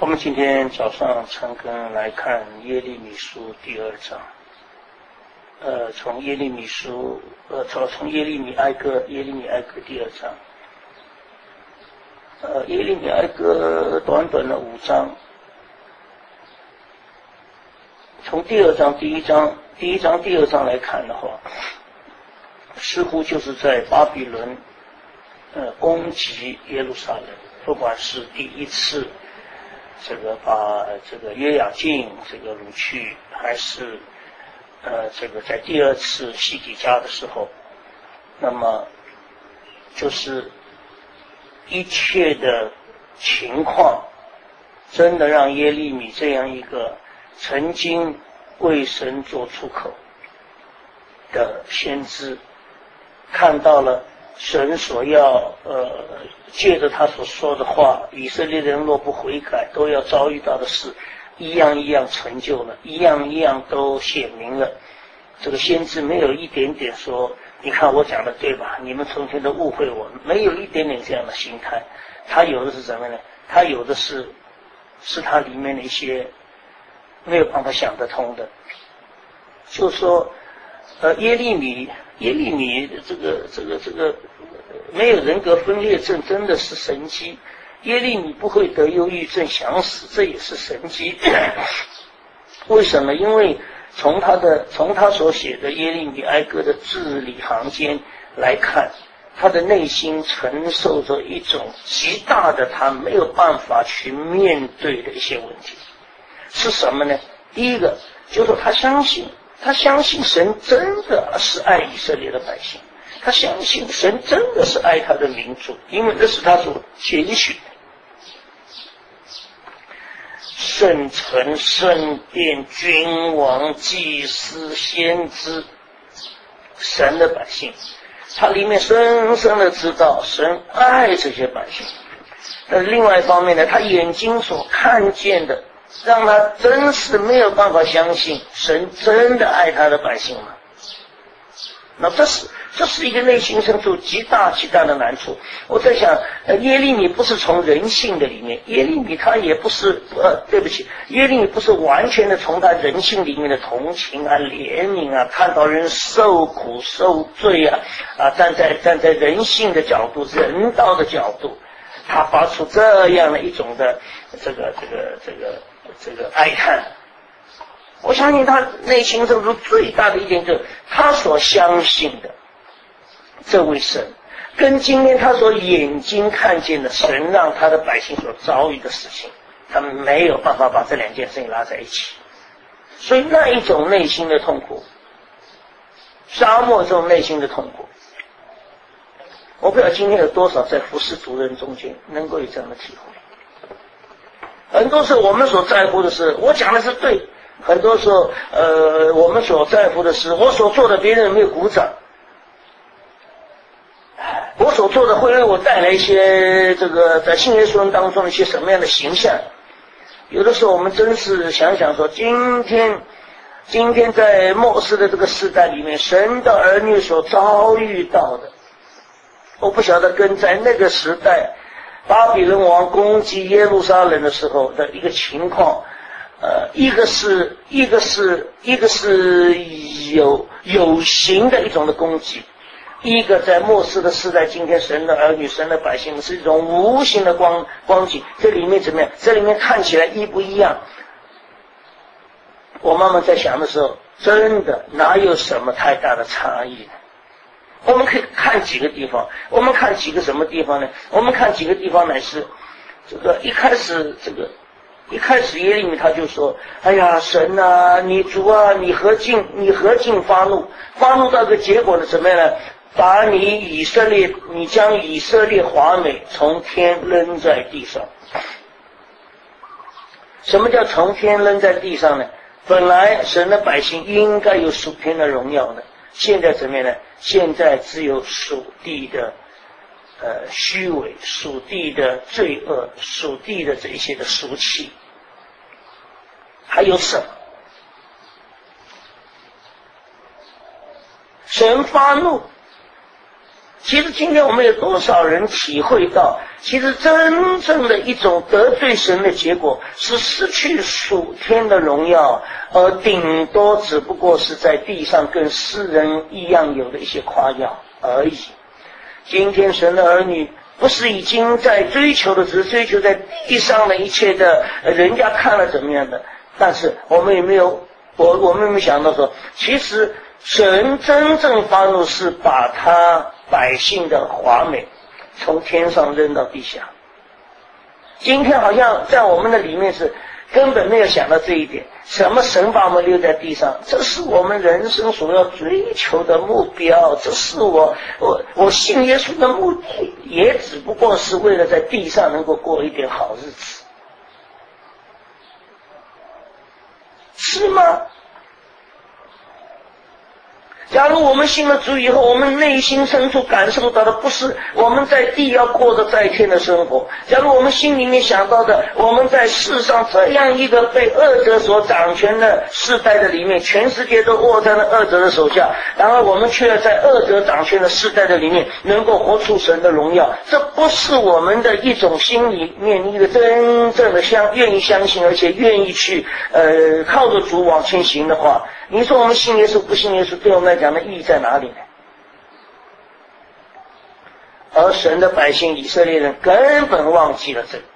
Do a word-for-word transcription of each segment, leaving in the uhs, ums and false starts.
我们今天早上陈根来看耶利米书第二章，呃，从耶利米书，呃，从从耶利米哀歌，耶利米哀歌第二章，呃，耶利米哀歌短短的五章，从第二章、第一章、第一章、第二章来看的话，似乎就是在巴比伦，呃，攻击耶路撒冷，不管是第一次。这个把这个约雅敬这个掳去，还是呃这个在第二次西底家的时候，那么就是一切的情况，真的让耶利米这样一个曾经为神做出口的先知，看到了神所要呃借着他所说的话，以色列人若不悔改，都要遭遇到的事，一样一样成就了，一样一样都显明了。这个先知没有一点点说，你看我讲的对吧？你们从前都误会我，没有一点点这样的心态。他有的是什么呢？他有的是，是他里面的一些没有办法想得通的。就说，呃，耶利米，耶利米这个这个这个。没有人格分裂症真的是神迹，耶利米不会得忧郁症想死，这也是神迹。为什么？因为从他的从他所写的耶利米哀歌的字里行间来看，他的内心承受着一种极大的他没有办法去面对的一些问题，是什么呢？第一个就是说他相信他相信神真的是爱以色列的百姓，他相信神真的是爱他的民族，因为这是他所拣选的。圣城、圣殿、君王、祭司、先知，神的百姓，他里面深深的知道神爱这些百姓。但是另外一方面呢，他眼睛所看见的，让他真是没有办法相信神真的爱他的百姓吗？那这是这是一个内心深处极大极大的难处。我在想，呃，耶利米不是从人性的里面，耶利米他也不是，呃，对不起，耶利米不是完全的从他人性里面的同情啊、怜悯啊，看到人受苦受罪啊，啊，站在站在人性的角度、人道的角度，他发出这样的一种的这个这个这个这个哀叹。我相信他内心深处最大的一点就是他所相信的这位神，跟今天他所眼睛看见的神让他的百姓所遭遇的事情，他们没有办法把这两件事情拉在一起。所以那一种内心的痛苦，沙漠这种内心的痛苦，我不知道今天有多少在服侍族人中间能够有这样的体会。很多时候我们所在乎的是我讲的是对，很多时候呃，我们所在乎的是我所做的别人有没有鼓掌，我所做的会为我带来一些这个在信耶稣人当中的一些什么样的形象。有的时候我们真是想想说，今天今天在末世的这个时代里面，神的儿女所遭遇到的，我不晓得跟在那个时代巴比伦王攻击耶路撒冷的时候的一个情况，呃，一个是一个是一个是有有形的一种的攻击，一个在末世的时代，今天神的儿女、神的百姓是一种无形的光光景。这里面怎么样？这里面看起来一不一样？我慢慢在想的时候，真的哪有什么太大的差异呢？我们可以看几个地方，我们看几个什么地方呢？我们看几个地方乃是这个一开始这个。一开始耶利米他就说，哎呀，神啊，你主啊，你何竟你何竟发怒？发怒到个结果的怎么样呢？把你以色列，你将以色列华美从天扔在地上。什么叫从天扔在地上呢？本来神的百姓应该有属天的荣耀的，现在怎么样呢？现在只有属地的呃虚伪，属地的罪恶，属地的这一些的俗气。还有什么？神发怒， 其实今天我们有多少人体会到，其实真正的一种得罪神的结果是失去属天的荣耀，而顶多只不过是在地上跟世人一样有的一些夸耀而已。今天神的儿女不是已经在追求的，只是追求在地上的一切的人家看了怎么样的，但是我们也没有我我们有没有想到说，其实神真正发怒是把他百姓的华美从天上扔到地下。今天好像在我们的里面是根本没有想到这一点，什么神把我们留在地上，这是我们人生所要追求的目标，这是我我我信耶稣的目的，也只不过是为了在地上能够过一点好日子，是吗？假如我们信了主以后，我们内心深处感受到的不是我们在地要过着在天的生活，假如我们心里面想到的，我们在世上这样一个被恶者所掌权的世代的里面，全世界都握在了恶者的手下，然而我们却在恶者掌权的世代的里面能够活出神的荣耀，这不是我们的一种心里面一个真正的相愿意相信，而且愿意去呃靠着主往前行的话，你说我们信耶稣不信耶稣，对我们来讲的意义在哪里呢？而神的百姓以色列人根本忘记了这个，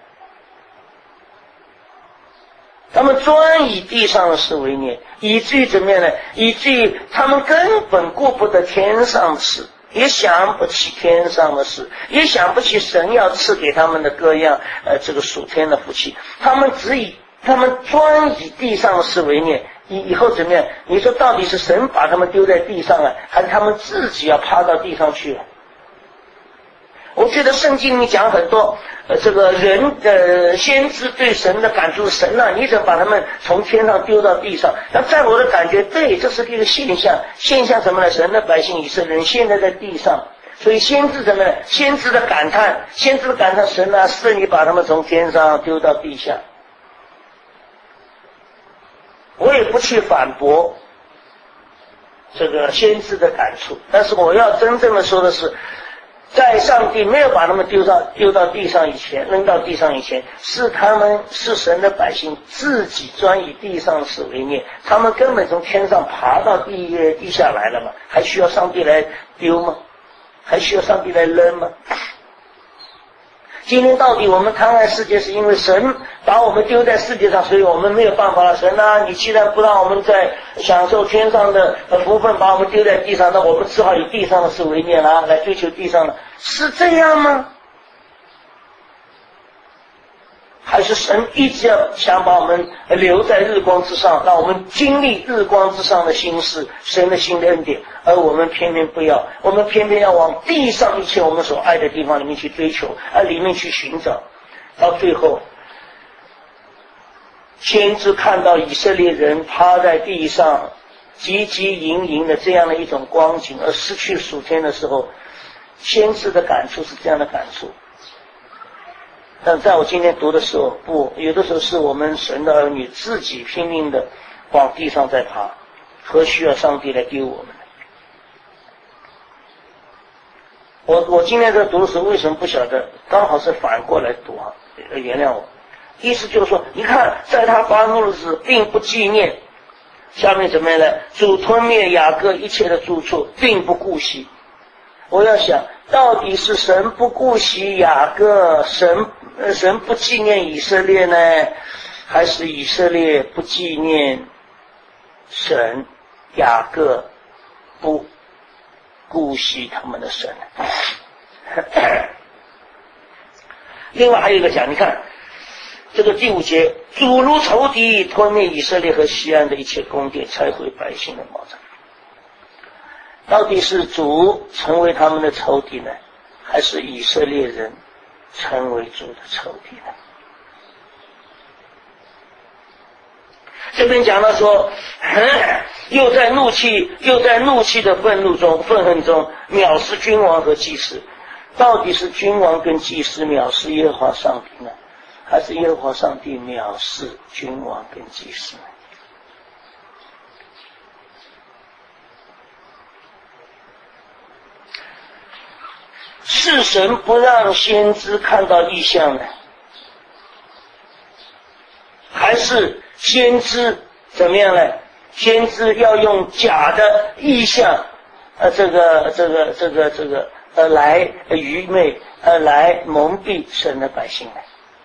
他们专以地上的事为念，以至于怎么样呢？以至于他们根本顾不得天上的事，也想不起天上的事，也想不起神要赐给他们的各样呃这个属天的福气，他们只以他们专以地上的事为念，以以后怎么样？你说到底是神把他们丢在地上了，还是他们自己要趴到地上去了？我觉得圣经里讲很多呃这个人的先知对神的感触，神啊你怎么把他们从天上丢到地上？那在我的感觉，对，这是一个现象。现象什么呢？神的百姓以色列人现在在地上，所以先知什么呢？先知的感叹，先知的感叹，神啊是你把他们从天上丢到地下。我也不去反驳这个先知的感触，但是我要真正的说的是，在上帝没有把他们丢到丢到地上以前，扔到地上以前，是他们是神的百姓自己专以地上事为念，他们根本从天上爬到地地下来了嘛，还需要上帝来丢吗？还需要上帝来扔吗？今天到底我们贪爱世界，是因为神把我们丢在世界上，所以我们没有办法了。神啊，你既然不让我们在享受天上的福分，把我们丢在地上，那我们只好以地上的事为念啊，来追求地上的，是这样吗？还是神一直要想把我们留在日光之上，让我们经历日光之上的心事，神的新的恩典，而我们偏偏不要，我们偏偏要往地上一切我们所爱的地方里面去追求，而里面去寻找，到最后先知看到以色列人趴在地上汲汲营营的这样的一种光景，而失去属天的时候，先知的感触是这样的感触。但在我今天读的时候，不，有的时候是我们神的儿女自己拼命的往地上在爬，何需要上帝来丢我们呢？我我今天在读的时候，为什么不晓得？刚好是反过来读啊，原谅我。意思就是说，你看，在他发怒的时候，并不纪念。下面怎么样呢？主吞灭雅各一切的住处，并不顾惜。我要想，到底是神不顾惜雅各，神呃神不纪念以色列呢，还是以色列不纪念神，雅各不顾惜他们的神？另外还有一个讲，你看这个第五节，主如仇敌吞灭以色列和西安的一切宫殿，拆毁百姓的保障。到底是主成为他们的仇敌呢，还是以色列人成为主的仇敌呢？这边讲到说，又在怒气又在怒气的愤怒中愤恨中藐视君王和祭司。到底是君王跟祭司藐视耶和华上帝呢，还是耶和华上帝藐视君王跟祭司呢？ 是神不让先知看到异象呢？还是先知怎么样呢？先知要用假的异象，呃，这个这个这个这个呃来愚昧，呃来蒙蔽神的百姓呢？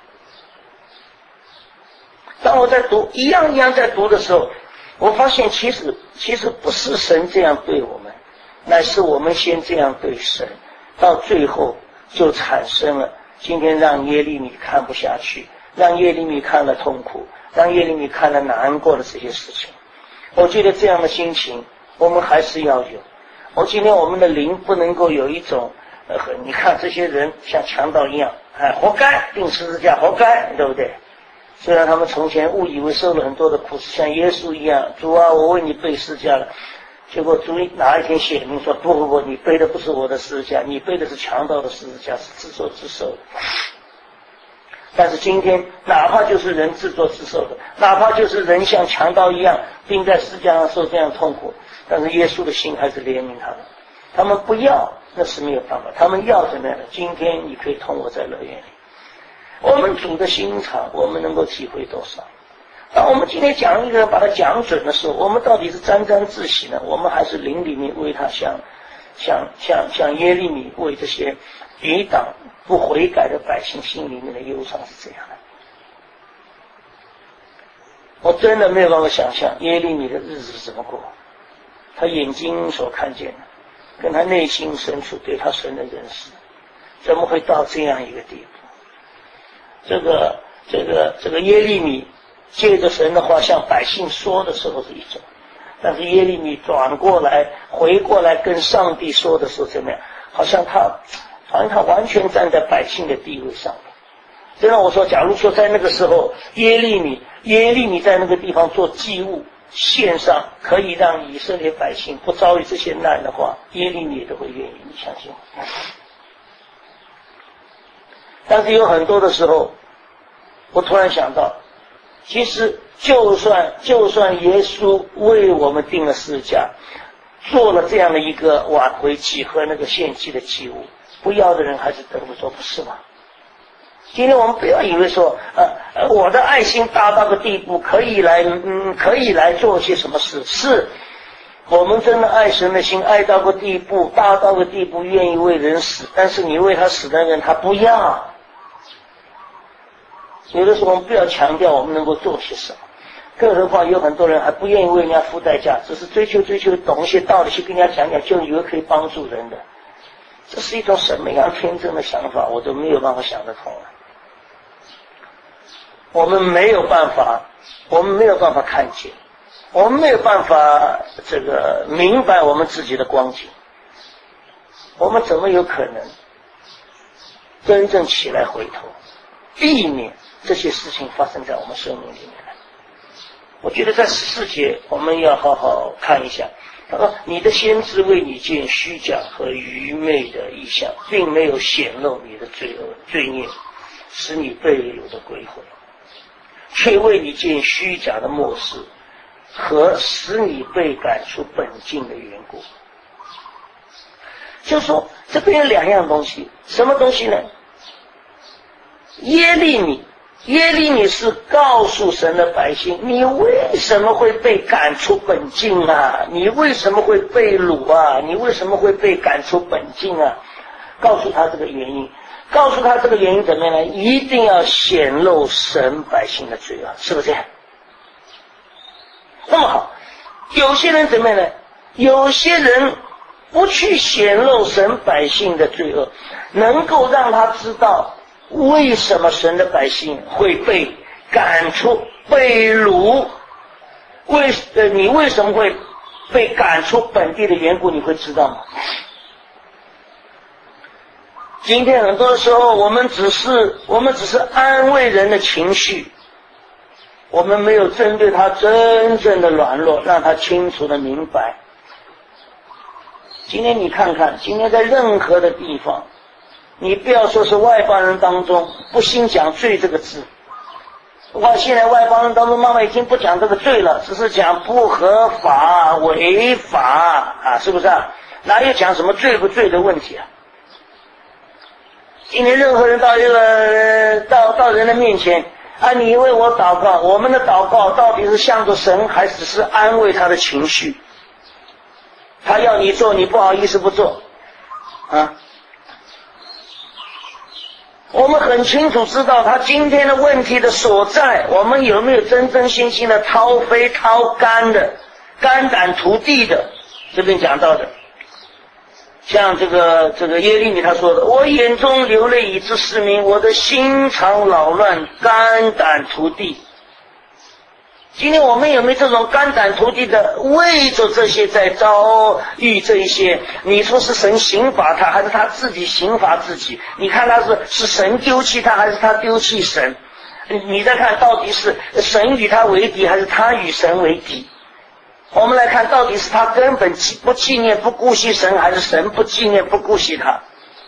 当我在读一样一样在读的时候，我发现其实其实不是神这样对我们，乃是我们先这样对神，到最后就产生了今天让耶利米看不下去，让耶利米看了痛苦，让耶利米看了难过的这些事情。我觉得这样的心情我们还是要有。我今天我们的灵不能够有一种呃，你看这些人像强盗一样，哎，活该钉十字架，活该，对不对？虽然他们从前误以为受了很多的苦，像耶稣一样，主啊，我为你背十字架了。结果主哪一天显明说，不不不，你背的不是我的十字架，你背的是强盗的十字架，是自作自受的。但是今天哪怕就是人自作自受的，哪怕就是人像强盗一样钉在十字架上受这样痛苦，但是耶稣的心还是怜悯他们。他们不要，那是没有办法，他们要怎么样的？今天你可以同我在乐园里。我们主的心肠我们能够体会多少？当我们今天讲一个人把他讲准的时候，我们到底是沾沾自喜呢？我们还是灵里面为他像像像像耶利米为这些抵挡不悔改的百姓心里面的忧伤是这样的？我真的没有办法想象耶利米的日子是怎么过，他眼睛所看见的跟他内心深处对他神的认识怎么会到这样一个地步？这个这个这个耶利米借着神的话向百姓说的时候是一种，但是耶利米转过来回过来跟上帝说的时候怎么样？好像他好像他完全站在百姓的地位上面。这让我说，假如说在那个时候耶利米耶利米在那个地方做祭物献上，可以让以色列百姓不遭遇这些难的话，耶利米都会愿意，你相信吗？但是有很多的时候，我突然想到，其实就算就算耶稣为我们定了十字架，做了这样的一个挽回祭和那个献祭的祭物，不要的人还是得不着，不是吗？今天我们不要以为说，呃，我的爱心大到个地步，可以来，嗯，可以来做些什么事。是，我们真的爱神的心，爱到个地步，大到个地步，愿意为人死。但是你为他死的人，他不要。有的时候我们不要强调我们能够做些什么，更何况有很多人还不愿意为人家付代价，只是追求追求懂一些道理去跟人家讲讲，就以为可以帮助人的。这是一种什么样天真的想法，我都没有办法想得通了。我们没有办法，我们没有办法看见，我们没有办法这个明白我们自己的光景，我们怎么有可能真正起来回头，避免这些事情发生在我们生命里面来？我觉得在十四节我们要好好看一下。他说：“你的先知为你见虚假和愚昧的异象，并没有显露你的罪恶罪孽，使你被掳的归回，却为你见虚假的漠视和使你被赶出本境的缘故。”就是说，这边有两样东西，什么东西呢？耶利米。耶利米是告诉神的百姓，你为什么会被赶出本境啊？你为什么会被掳啊？你为什么会被赶出本境啊？告诉他这个原因，告诉他这个原因怎么样呢？一定要显露神百姓的罪恶，是不是这样？那么好，有些人怎么样呢？有些人不去显露神百姓的罪恶，能够让他知道为什么神的百姓会被赶出、被掳？为呃，你为什么会被赶出本地的缘故，你会知道吗？今天很多时候，我们只是我们只是安慰人的情绪，我们没有针对他真正的软弱，让他清楚的明白。今天你看看，今天在任何的地方，你不要说是外邦人当中不兴讲罪这个字，我现在外邦人当中慢慢已经不讲这个罪了，只是讲不合法、违法啊，是不是啊？哪有讲什么罪不罪的问题啊？ 今天任何人到这个到到人的面前啊，你为我祷告，我们的祷告到底是向着神，还只是安慰他的情绪？他要你做，你不好意思不做啊？我们很清楚知道他今天的问题的所在，我们有没有真真心心的掏肺掏肝的肝胆涂地的？这边讲到的，像这个这个耶利米他说的，我眼中流泪以致失明，我的心肠扰乱，肝胆涂地。今天我们有没有这种肝胆涂地的为着这些在遭遇这一些？你说是神刑罚他，还是他自己刑罚自己？你看他是是神丢弃他，还是他丢弃神？你再看到底是神与他为敌，还是他与神为敌？我们来看到底是他根本不纪念不顾惜神，还是神不纪念不顾惜他？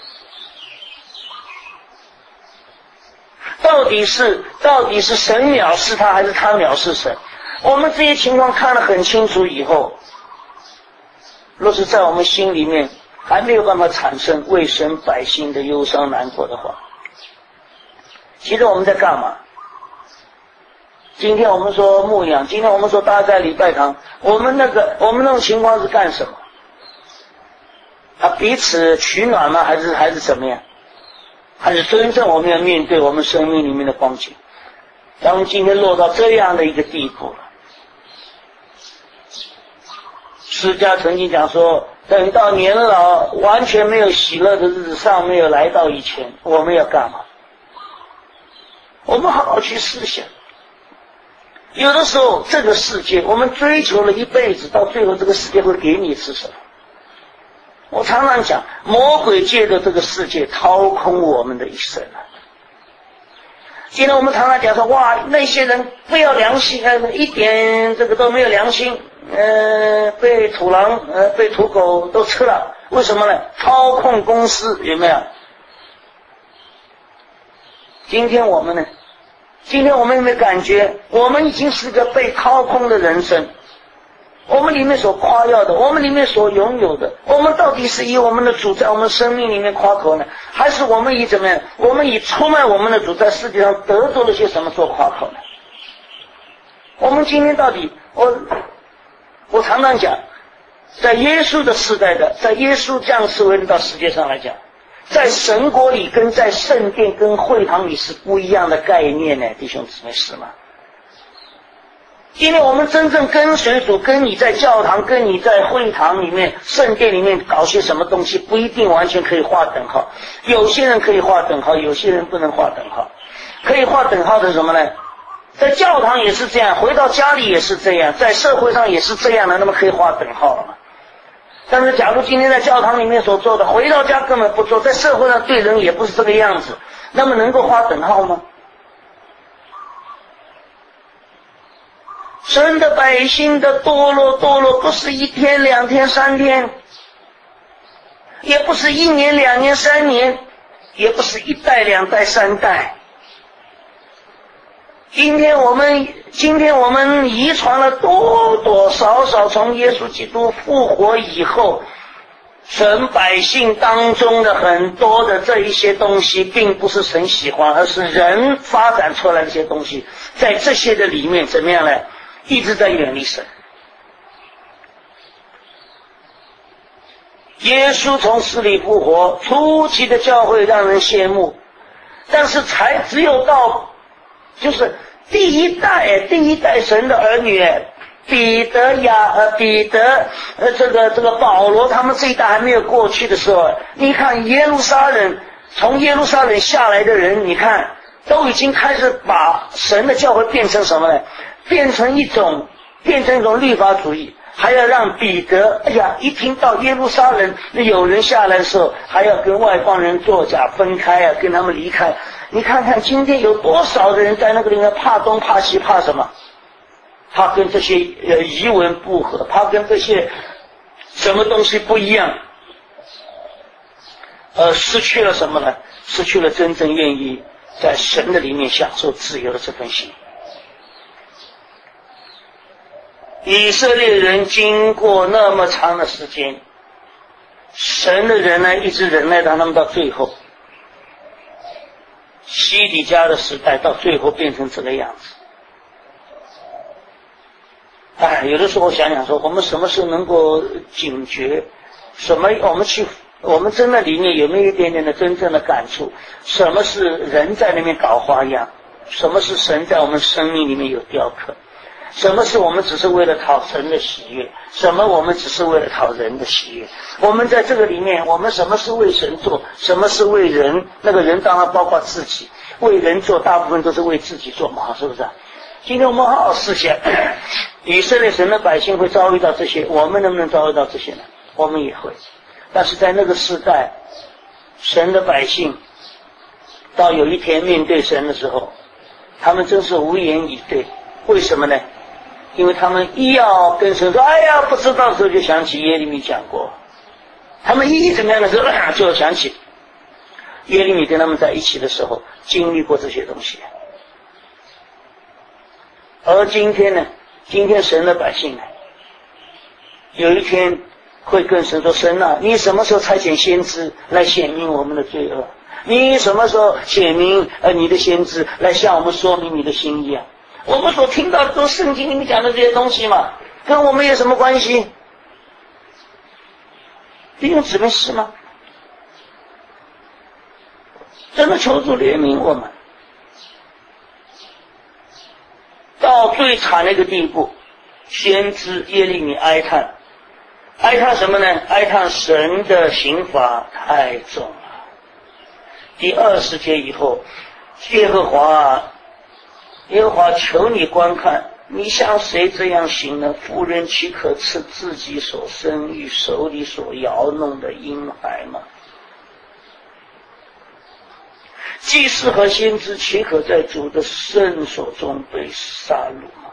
到底是到底是神藐视他，还是他藐视神？我们这些情况看得很清楚以后，若是在我们心里面还没有办法产生为神百姓的忧伤难过的话，其实我们在干嘛？今天我们说牧养，今天我们说大家在礼拜堂，我们那个我们那种情况是干什么？啊，彼此取暖吗？还是还是怎么样？还是真正我们要面对我们生命里面的光景？咱们今天落到这样的一个地步了。释迦曾经讲说，等到年老完全没有喜乐的日子尚没有来到以前，我们要干嘛？我们好好去思想。有的时候这个世界我们追求了一辈子，到最后这个世界会给你是什么？我常常讲，魔鬼借着这个世界掏空我们的一生啊。今天我们常常讲说，哇，那些人不要良心，呃，一点这个都没有良心，呃，被土狼，呃，被土狗都吃了，为什么呢？操控公司，有没有？今天我们呢？今天我们有没有感觉，我们已经是个被掏空的人生？我们里面所夸耀的，我们里面所拥有的，我们到底是以我们的主在我们生命里面夸口呢，还是我们以怎么样？我们以出卖我们的主在世界上得着了些什么做夸口呢？我们今天到底，我我常常讲，在耶稣的时代的，在耶稣降世为人到世界上来讲，在神国里跟在圣殿跟会堂里是不一样的概念呢，弟兄姊妹，是吗？今天我们真正跟随主，跟你在教堂，跟你在会堂里面圣殿里面搞些什么东西，不一定完全可以划等号。有些人可以划等号，有些人不能划等号。可以划等号的是什么呢？在教堂也是这样，回到家里也是这样，在社会上也是这样的，那么可以划等号了吗？但是假如今天在教堂里面所做的，回到家根本不做，在社会上对人也不是这个样子，那么能够划等号吗？神的百姓的堕落堕落不是一天两天三天，也不是一年两年三年，也不是一代两代三代。今天我们今天我们遗传了多多少少从耶稣基督复活以后，神百姓当中的很多的这一些东西，并不是神喜欢，而是人发展出来的一些东西，在这些的里面怎么样呢？一直在远离神。耶稣从死里复活，初期的教会让人羡慕，但是才只有到就是第一代第一代神的儿女，彼得呀呃彼得呃这个这个保罗他们这一代还没有过去的时候，你看耶路撒冷从耶路撒冷下来的人，你看都已经开始把神的教会变成什么呢？变成一种变成一种律法主义，还要让彼得，哎呀，一听到耶路撒冷有人下来的时候，还要跟外邦人作假分开啊，跟他们离开。你看看今天有多少的人在那个里面怕东怕西，怕什么？怕跟这些呃遗文不合，怕跟这些什么东西不一样，呃，失去了什么呢？失去了真正愿意在神的里面享受自由的这份心。以色列人经过那么长的时间，神的人呢一直忍耐到他们到最后， 西底家的时代到最后变成这个样子。哎，有的时候想想说，我们什么时候能够警觉？什么？我们去，我们真的里面有没有一点点的真正的感触？什么是人在那边搞花样？什么是神在我们生命里面有雕刻？什么是我们只是为了讨神的喜悦？什么我们只是为了讨人的喜悦？我们在这个里面，我们什么是为神做？什么是为人？那个人当然包括自己，为人做大部分都是为自己做嘛，是不是？今天我们好好思想，以色列神的百姓会遭遇到这些，我们能不能遭遇到这些呢？我们也会。但是在那个时代，神的百姓到有一天面对神的时候，他们真是无言以对。为什么呢？因为他们一要跟神说哎呀不知道的时候，就想起耶利米讲过，他们一怎么样的时候就想起耶利米跟他们在一起的时候经历过这些东西。而今天呢，今天神的百姓呢，有一天会跟神说，神啊，你什么时候差遣先知来显明我们的罪恶？你什么时候显明呃你的先知来向我们说明你的心意啊？我们所听到的都是圣经里面讲的这些东西嘛，跟我们有什么关系？弟兄姊妹是吗？真的求主怜悯我们。到最惨的一个地步，先知耶利米哀叹，哀叹什么呢？哀叹神的刑罚太重了。第二十节以后，耶和华耶和华求你观看，你像谁这样行呢？妇人岂可吃自己所生育手里所摇弄的婴孩吗？祭司和先知岂可在主的圣所中被杀戮吗？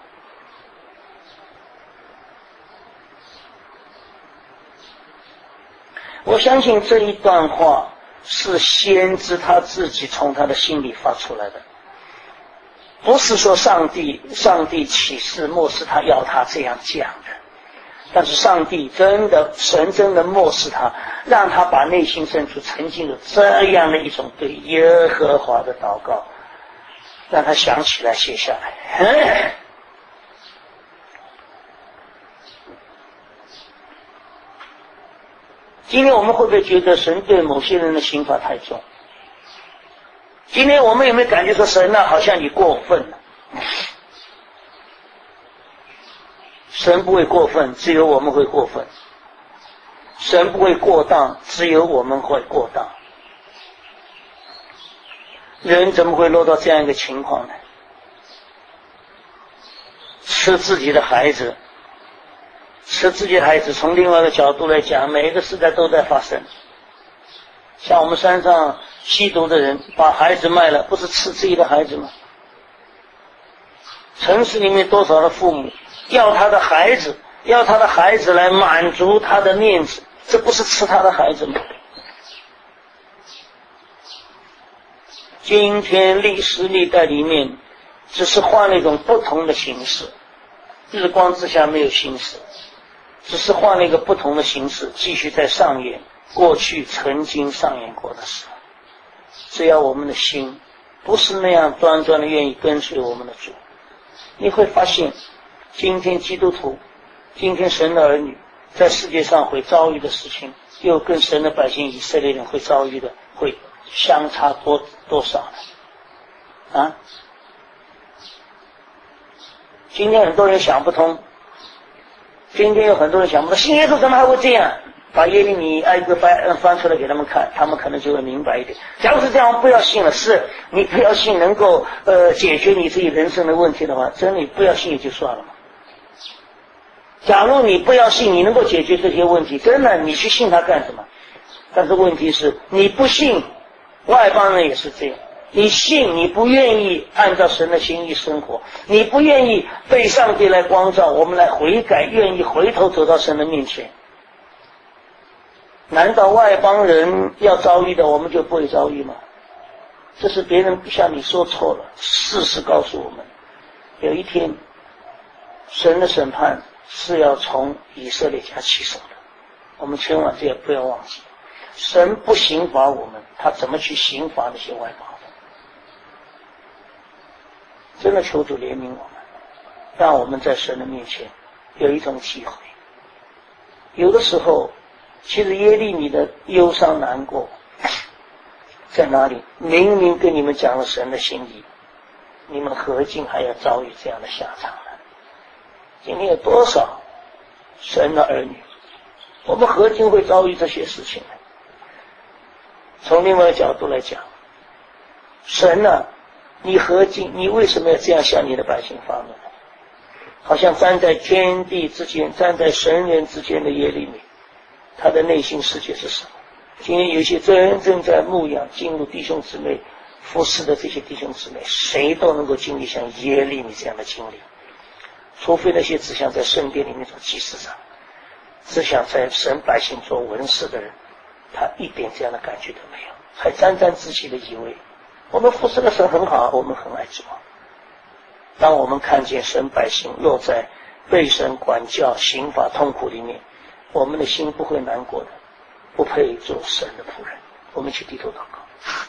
我相信这一段话是先知他自己从他的心里发出来的，不是说上帝上帝启示漠视他要他这样讲的，但是上帝真的神真的漠视他，让他把内心深处曾经有这样的一种对耶和华的祷告，让他想起来写下来。今天我们会不会觉得神对某些人的刑罚太重？今天我们有没有感觉说神啊，好像你过分了？神不会过分，只有我们会过分。神不会过当，只有我们会过当。人怎么会落到这样一个情况呢？吃自己的孩子，吃自己的孩子，从另外一个角度来讲，每一个时代都在发生。像我们山上吸毒的人把孩子卖了，不是吃自己的孩子吗？城市里面多少的父母要他的孩子要他的孩子来满足他的面子，这不是吃他的孩子吗？今天历史历代里面只是换了一种不同的形式，日光之下没有新事，只是换了一个不同的形式，继续在上演过去曾经上演过的事。只要我们的心不是那样端端的愿意跟随我们的主，你会发现今天基督徒，今天神的儿女在世界上会遭遇的事情，又跟神的百姓以色列人会遭遇的会相差多多少呢？啊！今天很多人想不通，今天有很多人想不通，信耶稣怎么还会这样？把耶利米挨个翻翻出来给他们看，他们可能就会明白一点。假如是这样，不要信了，是你不要信能够呃解决你自己人生的问题的话，真的不要信也就算了嘛。假如你不要信你能够解决这些问题，真的你去信他干什么？但是问题是你不信，外邦人也是这样，你信你不愿意按照神的心意生活，你不愿意被上帝来光照，我们来悔改，愿意回头走到神的面前，难道外邦人要遭遇的我们就不会遭遇吗？这是别人向你说错了，事实告诉我们，有一天神的审判是要从以色列家起手的，我们千万这也不要忘记，神不刑罚我们，他怎么去刑罚那些外邦人？ 真的求主怜悯我们，让我们在神的面前有一种机会。有的时候其实耶利米的忧伤难过在哪里？明明跟你们讲了神的心意，你们何竟还要遭遇这样的下场呢？今天有多少神的儿女，我们何竟会遭遇这些事情呢？从另外一个角度来讲，神啊，你何竟，你为什么要这样向你的百姓发怒呢？好像站在天地之间，站在神人之间的耶利米，他的内心世界是什么？今天有一些真正在牧养进入弟兄姊妹服侍的这些弟兄姊妹，谁都能够经历像耶利米这样的经历，除非那些只想在圣殿里面做祭司长，只想在神百姓做文士的人，他一点这样的感觉都没有，还沾沾自喜的以为我们服侍的神很好，我们很爱主。当我们看见神百姓落在被神管教、刑罚、痛苦里面，我们的心不会难过的，不配做神的仆人。我们去低头祷告。